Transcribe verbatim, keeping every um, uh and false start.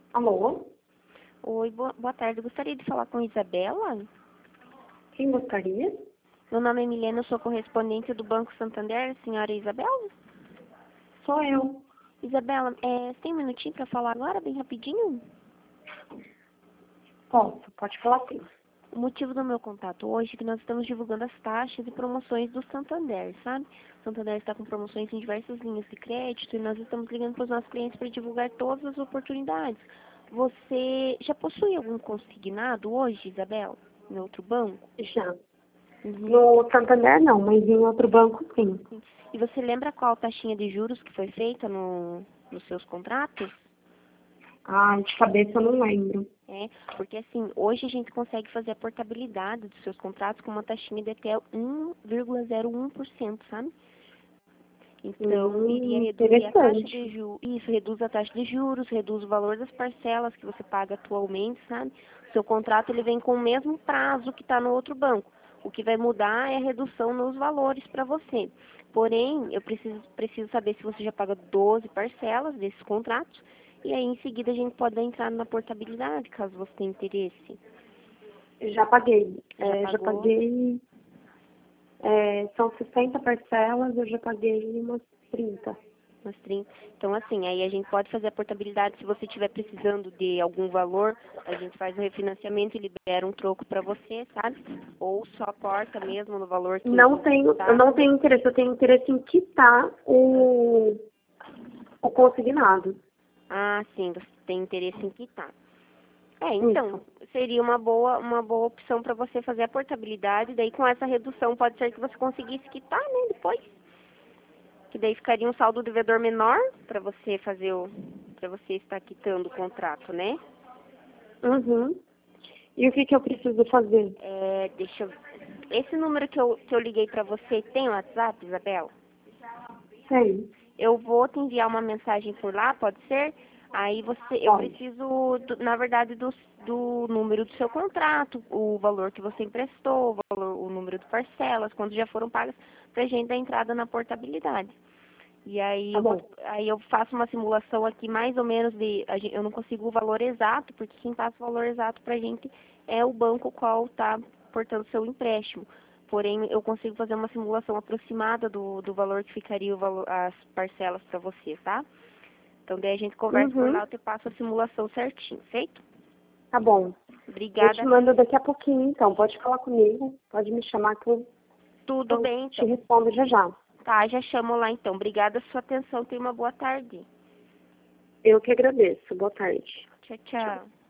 Alô? Oi, boa, boa tarde. Eu gostaria de falar com Isabela. Quem gostaria? Meu nome é Milena, eu sou correspondente do Banco Santander, senhora Isabela. Sou eu. Isabela, é, você tem um minutinho para falar agora, bem rapidinho? Posso, pode falar sim. O motivo do meu contato hoje é que nós estamos divulgando as taxas e promoções do Santander, sabe? O Santander está com promoções em diversas linhas de crédito e nós estamos ligando para os nossos clientes para divulgar todas as oportunidades. Você já possui algum consignado hoje, Isabela, em outro banco? Já. Uhum. No Santander não, mas em outro banco sim. E você lembra qual taxinha de juros que foi feita no, nos seus contratos? Ah, de cabeça eu não lembro. É, porque assim, hoje a gente consegue fazer a portabilidade dos seus contratos com uma taxinha de até um vírgula zero um por cento, sabe? Então, iria Hum, reduzir a taxa de interessante. juros. Isso, reduz a taxa de juros, reduz o valor das parcelas que você paga atualmente, sabe? O seu contrato ele vem com o mesmo prazo que está no outro banco. O que vai mudar é a redução nos valores para você. Porém, eu preciso, preciso saber se você já paga doze parcelas desses contratos. E aí, em seguida, a gente pode entrar na portabilidade, caso você tenha interesse. Já paguei. Já É, já pagou? paguei. É, são sessenta parcelas, eu já paguei umas trinta. Umas trinta. Então, assim, aí a gente pode fazer a portabilidade. Se você estiver precisando de algum valor, a gente faz o refinanciamento e libera um troco para você, sabe? Ou só porta mesmo no valor que Não tenho, eu tá. não tenho interesse, eu tenho interesse em quitar o, o consignado. Ah, sim, você tem interesse em quitar. É, então, Isso. seria uma boa, uma boa opção para você fazer a portabilidade. Daí, com essa redução, pode ser que você conseguisse quitar, né, depois. Que daí ficaria um saldo devedor menor para você fazer o, para você estar quitando o contrato, né? Uhum. E o que que eu preciso fazer? É, deixa eu... Esse número que eu, que eu liguei pra você tem WhatsApp, Isabela? Sei. Eu vou te enviar uma mensagem por lá, pode ser? Aí você, eu Pode. preciso, do- na verdade, do, do número do seu contrato, o valor que você emprestou, o, valor, o número de parcelas, quando já foram pagas, pra gente dar entrada na portabilidade. E aí Tá eu vou, bom. aí eu faço uma simulação aqui mais ou menos de, a gen- eu não consigo o valor exato, porque quem passa o valor exato pra gente é o banco qual está portando seu empréstimo. Porém, eu consigo fazer uma simulação aproximada do, do valor que ficaria o valor, as parcelas para você, tá? Então daí a gente conversa por lá, Uhum. eu te passo a simulação certinho, feito? Tá bom. Eu te Obrigada. mando daqui a pouquinho, então. Pode falar comigo. Pode me chamar que eu, Tudo eu bem, te então. respondo já já. Tá, já chamo lá então. Obrigada pela sua atenção. Tenha uma boa tarde. Eu que agradeço. Boa tarde. Tchau, Tchau. tchau.